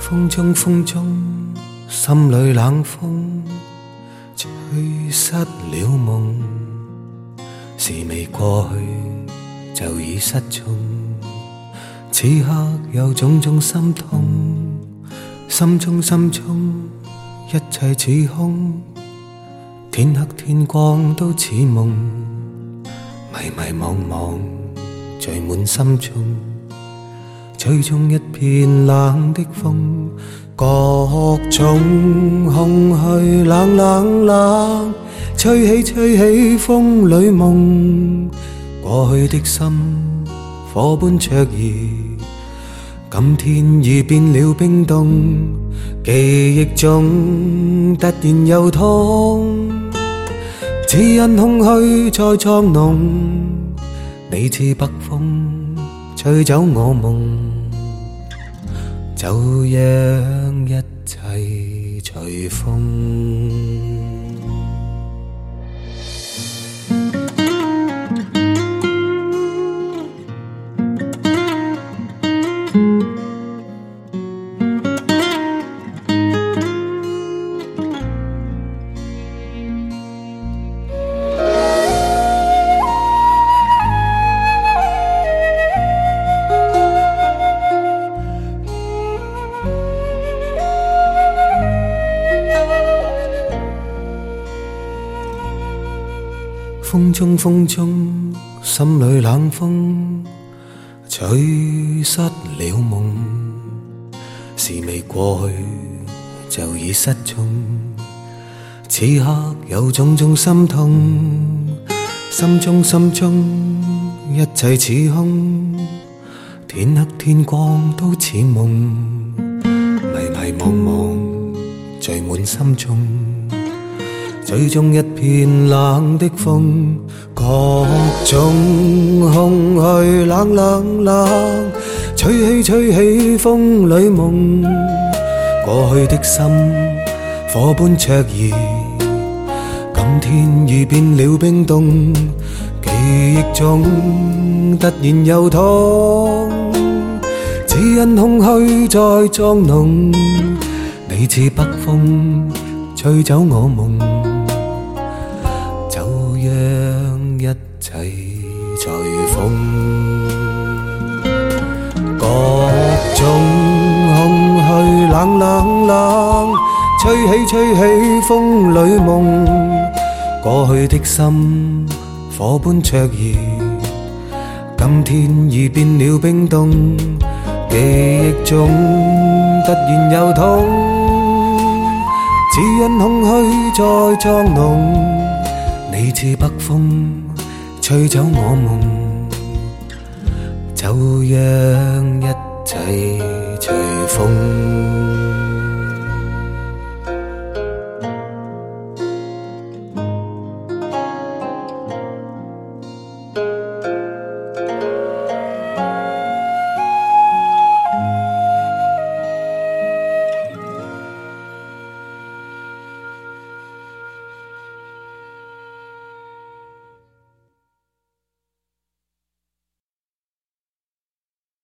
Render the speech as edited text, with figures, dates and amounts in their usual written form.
風中，心裏冷風吹失了夢，事未過去就已失蹤。此刻有種種心痛，心中一切似空，天黑天光都似夢，迷迷惘惘聚滿心中。吹中一片冷的風，各種空虛冷，吹起風裏夢。過去的心火般灼熱，今天已變了冰凍。記憶中突然又痛，只因空虛在作弄。你似北風吹走我夢，就讓一切隨風。風中，心裏冷風吹失了夢，事未過去就已失蹤。此刻有種種心痛，心中一切似空，天黑天光都似夢，迷惘聚滿心中。吹中一片冷的風，各種空虛冷，吹起風裏夢。過去的心火般灼熱，今天已變了冰凍。記憶中突然又痛，只因空虛在作弄。你似北風吹走我夢，讓一切隨風。各種空虛冷，吹起風裏夢。過去的心火般灼熱，今天已變了冰凍。記憶中突然又痛，只因空虛在作弄。你似北風吹走我夢，就讓一切隨風。